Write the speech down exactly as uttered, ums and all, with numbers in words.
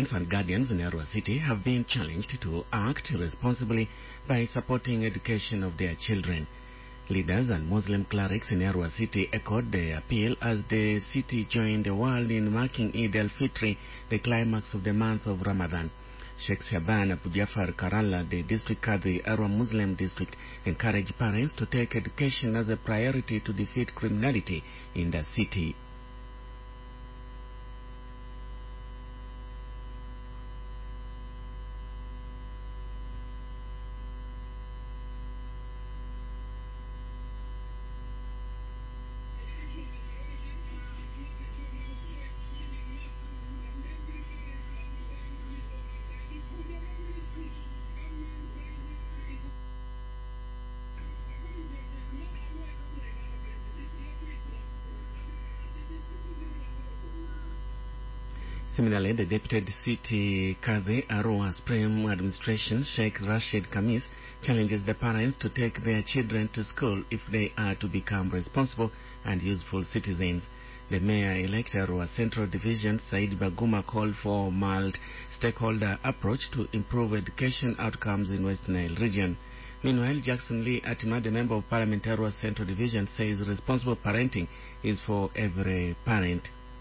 Parents and guardians in Arua City have been challenged to act responsibly by supporting education of their children. Leaders and Muslim clerics in Arua City echoed the appeal as the city joined the world in marking Eid al-Fitr, the climax of the month of Ramadan. Sheikh Shaban Abu Jafar Karala, the district Qadhi Arua Muslim district, encouraged parents to take education as a priority to defeat criminality in the city. Similarly, the Deputy City Qadhi Arua Supreme Administration, Sheikh Rashid Khamis, challenges the parents to take their children to school if they are to become responsible and useful citizens. The Mayor-elect Arua Central Division, Said Baguma, called for a multi-stakeholder approach to improve education outcomes in West Nile region. Meanwhile, Jackson Lee Atima, the Member of Parliament Arua Central Division, says responsible parenting is for every parent.